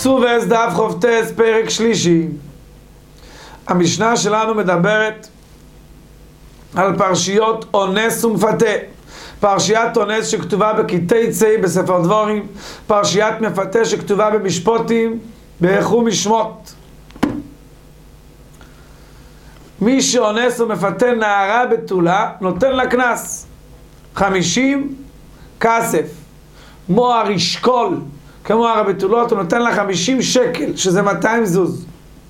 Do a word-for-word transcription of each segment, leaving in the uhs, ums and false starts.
קסובס דף חופטס פרק שלישי. המשנה שלנו מדברת על פרשיות אונס ומפתה. פרשיית אונס שכתובה בקטעי צי בספר דבורים, פרשיית מפתה שכתובה במשפוטים באיחום משמות. מי שאונס ומפתה נערה בתולה נותן לה קנס חמישים כסף, מוהר אשכול כמו הר הבתולות, הוא נותן לה חמישים שקל, שזה מאתיים זוז.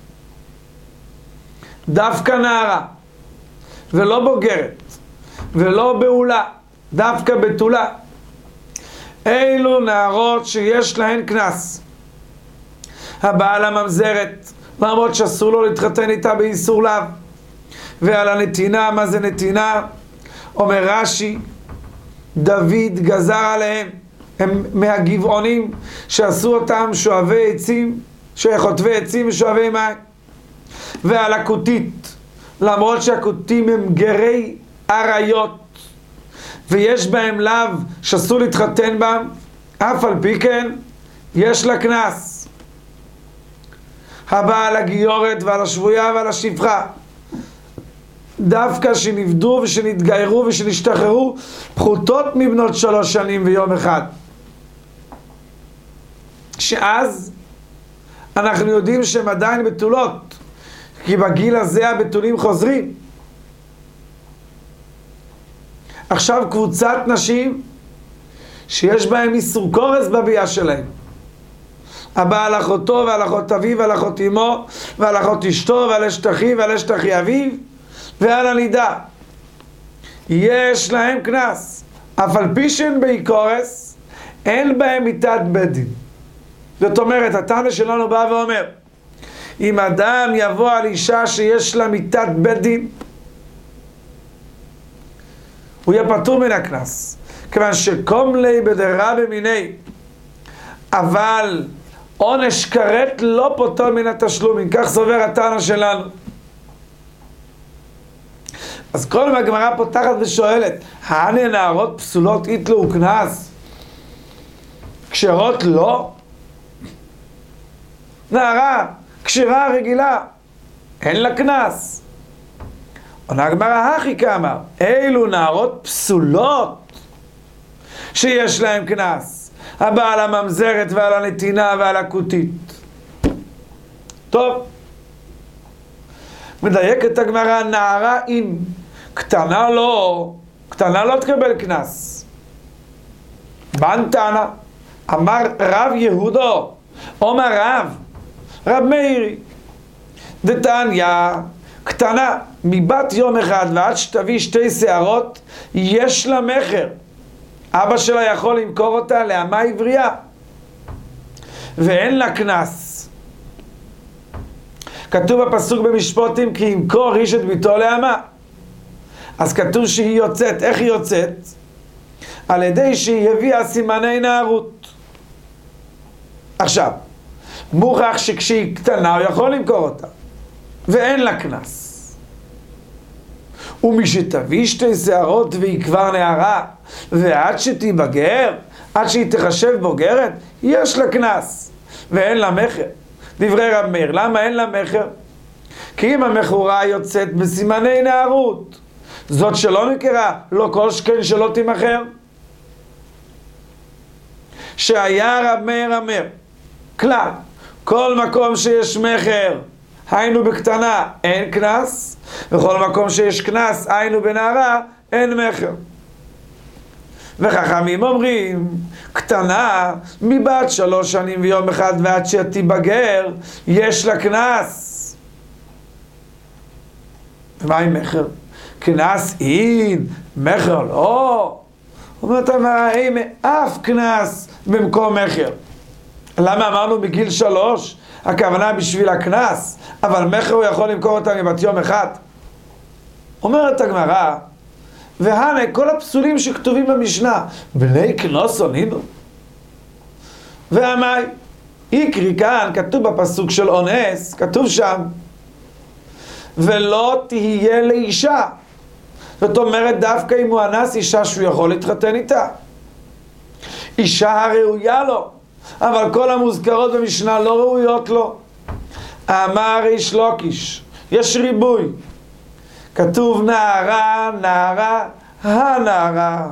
דווקא נערה, ולא בוגרת, ולא בעולה, דווקא בתולה. אילו נערות שיש להן קנס. הבעל הממזרת, למרות שאסור לו להתחתן איתה באיסור לאו. ועל הנתינה, מה זה נתינה? אומר רש"י, דוד גזר עליהם, הם מהגבעונים שעשו אותם שואבי עצים, שחוטבי עצים ושואבי מים. ועל הכותית, למרות שהכותים הם גרי עריות ויש בהם לאו שאסור להתחתן בהם, אף על פי כן יש לה קנס. הבא על הגיורת ועל השבויה ועל השפחה, דווקא שנבדו ושנתגיירו ושנשתחררו פחותות מבנות שלוש שנים ויום אחד, שאז אנחנו יודעים שהם עדיין בתולות, כי בגיל הזה הבתולים חוזרים. עכשיו קבוצת נשים שיש בהם איסור קורס בביאה שלהם, הבא על אחותו ועל אחות אביו ועל אחות אמו ועל אחות אשתו ועל אשת אחי ועל אשת אחי אביו ועל הנידה, יש להם קנס, אף על פי שהן באיקורס אין בהם מיתת בית דין. זאת אומרת, התנא שלנו בא ואומר, אם אדם יבוא על אישה שיש לה מיתת בית דין, הוא יהיה פטור מן הקנס, כיוון שקום לי בדרה במיני, אבל עונש כרת לא פוטר מן התשלומים. כך סובר התנא שלנו. אז כל הגמרא פותחת ושואלת, הנה נערות פסולות יתלו קנס, כשרות לא? נערה כשרה רגילה אין לה קנס. עונה הגמרא הכי כאמר, אילו נערות פסולות שיש להם קנס, הבא על הממזרת ועל הנתינה ועל הכותית. טוב, מדייקת הגמרא, נערה אם קטנה לא, קטנה לא תקבל קנס. בן תנא, אמר רב יהודו, אומר רב, רב מאירי, דתניא, קטנה מבת יום אחד ועד שתביא שתי שערות, יש לה מחר. אבא שלה יכול למכור אותה לאמה עברייה, ואין לה קנס. כתוב בפסוק במשפוטים, כי ימכור איש את ביתו לאמה. אז כתוב שהיא יוצאת. איך היא יוצאת? על ידי שהיא הביאה סימני נערות. עכשיו, מוכח שכשהיא קטנה הוא יכול למכור אותה, ואין לה קנס. ומי שתביא שתי שערות והיא כבר נערה, ועד שתיבגר, עד שהיא תחשב בוגרת, יש לה קנס, ואין לה מחר. דברי רב מאיר, למה אין לה מחר? כי אם המכורה יוצאת בסימני נערות, זאת שלא מכירה, לא כל שכן שלא תימכר. שהיה רב מאיר אומר, כלל, כל מקום שיש מחר, היינו בקטנה, אין קנס, וכל מקום שיש קנס, היינו בנערה, אין מחר. וחכמים אומרים, קטנה מבת שלוש שנים ויום אחד ועד שתיבגר, יש לה קנס. ומה עם מחר? קנס אין, מחר לא. אומרת אמרה, אין אף קנס במקום מחר. למה אמרנו בגיל שלוש? הכוונה בשביל הקנס, אבל מחר הוא יכול למכור אותה מבת יום אחד. אומרת הגמרא, והנה כל הפסולים שכתובים במשנה, בני כנוס עונינו. והמי, יקרי כאן, כתוב בפסוק של אונס, כתוב שם, ולא תהיה לאישה. זאת אומרת, דווקא אם הוא אנס אישה שהוא יכול להתחתן איתה. אישה הראויה לו, אבל כל המוזכרות במשנה לא ראויות לו. אמר ריש לוקיש, יש ריבוי. כתוב נערה, נערה, הנערה.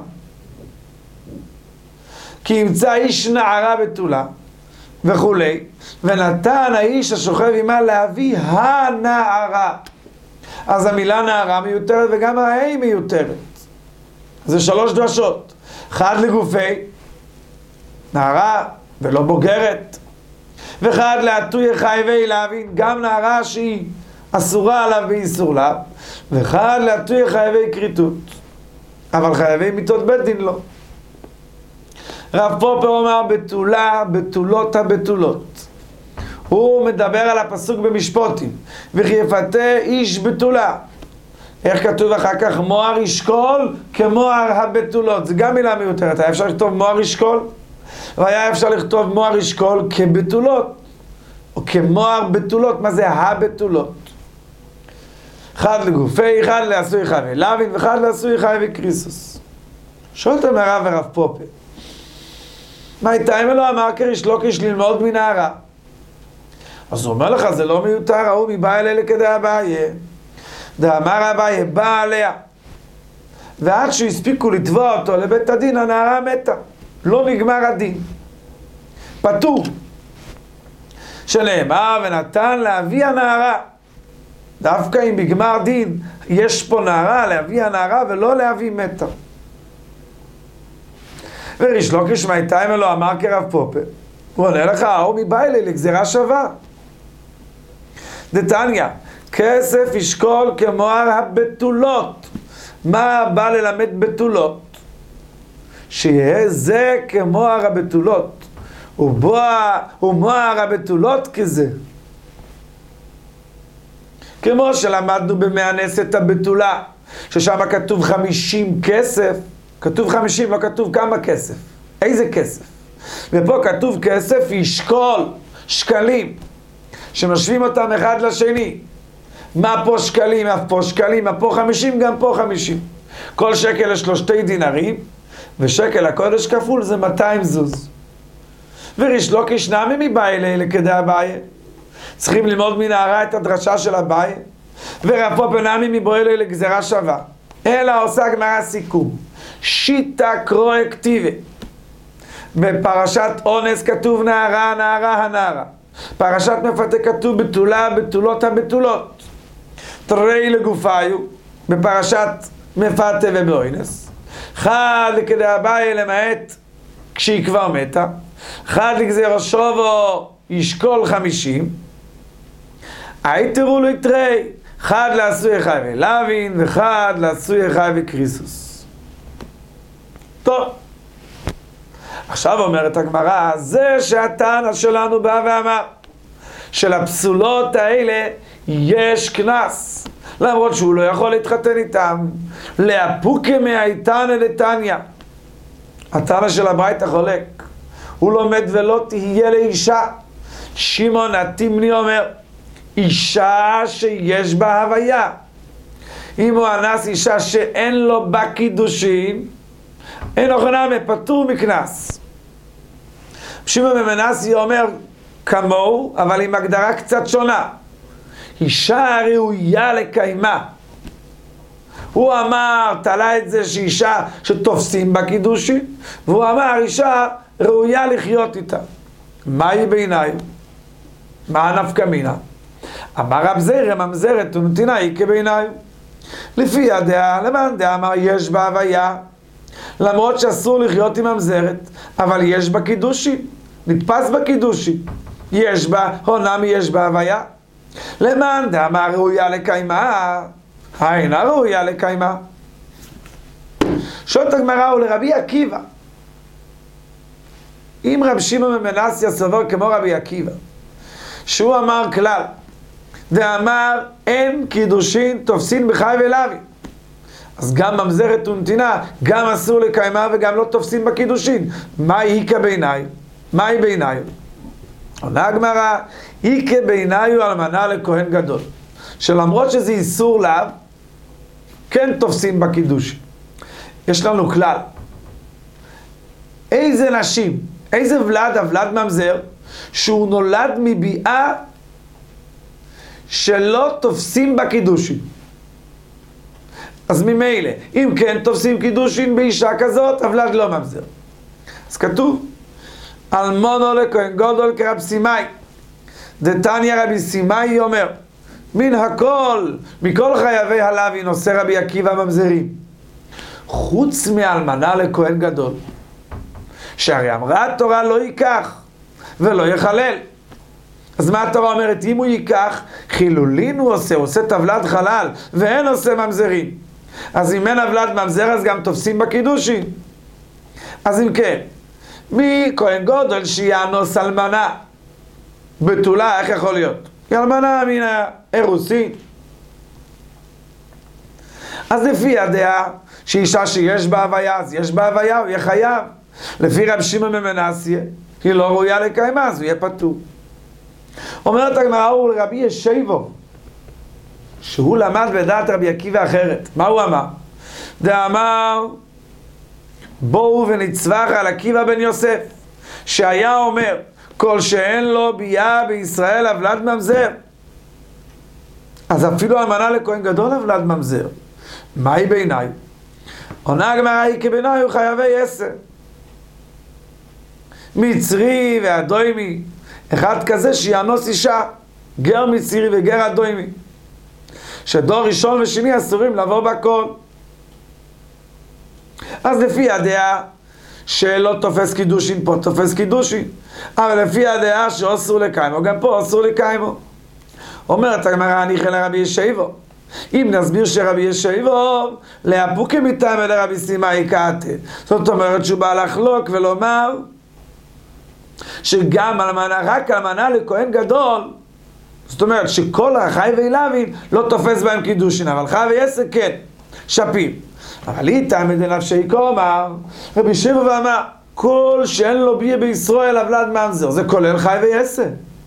כי ימצא איש נערה בתולה וכולי, ונתן האיש השוכב עמה להביא הנערה. אז המילה נערה מיותרת וגם ההיא מיותרת. זה שלוש דרשות. אחד לגופי נערה ולא בוגרת, ואחד לעטוי חייבי להבין, גם נערה שהיא אסורה עליו ואיסור לה, ואחד לעטוי חייבי כריתות, אבל חייבי מיתות בית דין לא. רב פופר אומר בתולה, בתולות הבתולות. הוא מדבר על הפסוק במשפוטים, וכי יפתה איש בתולה. איך כתוב אחר כך? מוהר ישקול כמוהר הבתולות. זה גם מילה מיותרת. היה אפשר לכתוב מוהר ישקול, והיה אפשר לכתוב מוהר ישקול כבתולות, או כמוהר בתולות. מה זה הבתולות? אחד לגופי, אחד לעשוי חייבי להבין, ואחד לעשוי חייבי קריסוס. שואלתם הרב ורב פופר, מה איתה אם לא אמר כריש לוקיש ללמוד מנערה? אז הוא אומר לך, זה לא מיותר, ההוא מבא אלה לכדי אביי. דאמר אביי, בא עליה. ועד שהספיקו לתבוע אותו לבית הדין, הנערה מתה. לא נגמר הדין. פטור. שנאמר, ונתן להביא הנערה. דווקא אם בגמר דין יש פה נערה, להביא הנערה ולא להביא מתה. וריש לוקיש מאיתה אם לא אמר כרב פופר. הוא עונה לך, ההוא מבא אלה לגזירה שווה. דתניא, כסף ישקול כמוהר הבתולות. מה בא ללמד בתולות? שיהיה זה כמוהר הבתולות. ומוהר הבתולות כזה. כמו שלמדנו במאנסת הבתולה, ששם כתוב חמישים כסף. כתוב חמישים, לא כתוב כמה כסף. איזה כסף? ופה כתוב כסף ישקול, שקלים. שמשווים אותם אחד לשני. מה פה שקלים, אף פה שקלים, מה פה חמישים, גם פה חמישים. כל שקל יש לו שתי דינרים, ושקל הקודש כפול זה מאתיים זוז. וריש לוקיש נמי מבא אלה לכדי אביי. צריכים ללמוד מנערה את הדרשה של אביי. ורב פופר נמי מבוא אלה לגזירה שווה. אלא עושה גמרא סיכום. שיטה קרוא כתיבה. בפרשת אונס כתוב נערה, נערה, הנערה. פרשת מפתה כתוב בתולה, בתולות הבתולות. תראי לגופיו, בפרשת מפתה ובאונס. אחד לכדי אביי למעט כשהיא כבר מתה. אחד לגזירה שווה ישקול חמישים. היתרו לו יתרי. אחד לעשוי חייבי להבין, ואחד לעשוי חייבי קריסוס. טוב. עכשיו אומרת הגמרא, זה שהטענה שלנו בא ואמר, שלפסולות האלה יש קנס, למרות שהוא לא יכול להתחתן איתם. להפוקה מהאיתנא דתניא. הטענה של הברייתא חולק. הוא לומד ולא תהיה לאישה. שמעון התימני אומר, אישה שיש בה הוויה. אם הוא אנס אישה שאין לו בה קידושין, אין אוכנה מפטור מקנס. שמעון ממנסי אומר כמוהו, אבל עם הגדרה קצת שונה. אישה ראויה לקיימה. הוא אמר, תלה את זה שאישה שתופסים בה קידושין, והוא אמר, אישה ראויה לחיות איתה. מהי בעיניי? מה הנפקא מינה? אמר רב זירא, ממזרת ונתינה היא כבעיניי. לפי הדעה, למען דעה אמר, יש בה הוויה. למרות שאסור לחיות עם ממזרת, אבל יש בה קידושין. נתפס בקידושין. יש בה, הונמי יש בה הוויה. למען דעה אמר, ראויה לקיימה. אינה ראויה לקיימה. שואלת הגמרא ולרבי עקיבא. אם רב שמעון ממנסיה סובר כמו רבי עקיבא, שהוא אמר כלל, ואמר אין קידושין תופסין בחי ולוי, אז גם ממזרת ונתינה, גם אסור לקיימה וגם לא תופסין בקידושין. מה היא כבעיניי? מה היא בעיניי? עונה הגמרא, היא כבעיניי הוא אלמנה לכהן גדול, שלמרות שזה איסור לאו, כן תופסים בקידושין. יש לנו כלל. איזה נשים איזה ולד? הוולד ממזר, שהוא נולד מביאה שלא תופסים בקידושין. אז ממילא, אם כן תופסים קידושין באישה כזאת, הוולד לא ממזר. אז כתוב, אלמונו לכהן גדול כרב סימאי. דתניא רבי סימאי אומר, מן הכל, מכל חייבי הלוי נושא רבי עקיבא ממזרים. חוץ מאלמנה לכהן גדול. שהרי אמרה התורה לא ייקח ולא יחלל. אז מה התורה אומרת? אם הוא ייקח, חילולין הוא עושה, הוא עושה תבלת חלל, ואין עושה ממזרים. אז אם אין תבלת ממזר, אז גם תופסים בקידושין. אז אם כן, מי כהן גדול שיאנוס אלמנה בתולה, איך יכול להיות? היא אלמנה מן האירוסין. אז לפי הדעה, שאישה שיש בה הוויה, אז יש בה הוויה, הוא יהיה חייב. לפי רב שמעון בן מנסיה, היא לא ראויה לקיימה, אז הוא יהיה פטור. אומרת הגמרא, הוא לרבי ישייבו, שהוא למד בדעת רבי עקיבא אחרת. מה הוא אמר? דאמר, בואו ונצווח על עקיבא בן יוסף, שהיה אומר, כל שאין לו ביאה בישראל הוולד ממזר. אז אפילו אלמנה לכהן גדול הוולד ממזר. מהי בעיניי? עונה הגמרא היא כבעיניי הוא חייבי עשר. מצרי ואדוימי, אחד כזה שיאנוס אישה, גר מצרי וגר אדוימי, שדור ראשון ושני אסורים לבוא בכל. אז לפי הדעה שלא תופס קידושין, פה תופס קידושין, אבל לפי הדעה שאוסר לקיימו, גם פה אסור לקיימו. אומרת הגמרא, אני חלה רבי ישייבו. אם נסביר שרבי ישייבו להפוקי מטעם אל רבי סימאי קאטה, זאת אומרת שהוא בא לחלוק ולומר שגם אלמנה, רק אלמנה לכהן גדול, זאת אומרת שכל החי ואילבין לא תופס בהם קידושין, אבל חי ועשר כן, שפים. אבל איתה מדנפשי קומר, רבי ישייבו ואמר, כל שאין לו ביה בישראל הוולד ממזר, זה כולל חי ועשר.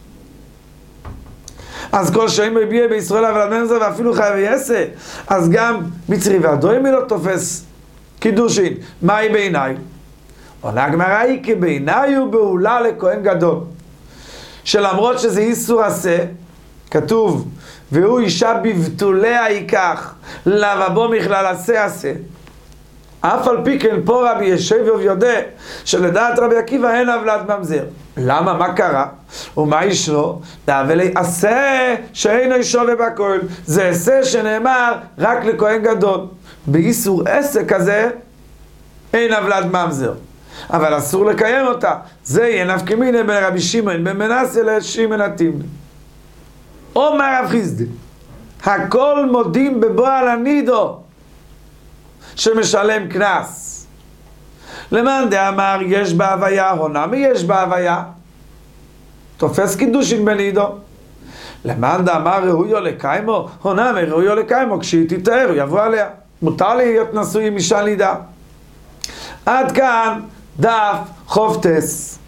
אז כל שאין לו ביה בישראל הוולד ממזר ואפילו חי ועשר, אז גם מצרי ואדוימי לא תופס קידושין. מהי בעיניי? עונה הגמרא היא כי בעיניי הוא בעולה לכהן גדול, שלמרות שזה איסור עשה, כתוב והוא אישה בבתוליה ייקח, לבבו מכלל עשה עשה. אף על פי כן פה רבי ישייבו יודע שלדעת רבי עקיבא אין הוולד ממזר. למה? מה קרה? ומה ישרו? דאבלי עשה שאינו שווה בכל. זה עשה שנאמר רק לכהן גדול. באיסור עשה כזה אין הוולד ממזר, אבל אסור לקיים אותה. זה יהיה נפקא מינה בין רבי שמעון בן מנסיה לשמעון התימני. אומר רב חיסדא, הכל מודים בבועל הנידו שמשלם קנס. למאן דאמר יש בה הוויה, הונה מי יש בה הוויה? תופס קידושין בנידו. למאן דאמר ראויו לקיימו, הונה מי ראויו לקיימו, כשהיא תתאר הוא יבוא עליה. מותר להיות נשוי עם אישה נידה. עד כאן דף חופטס.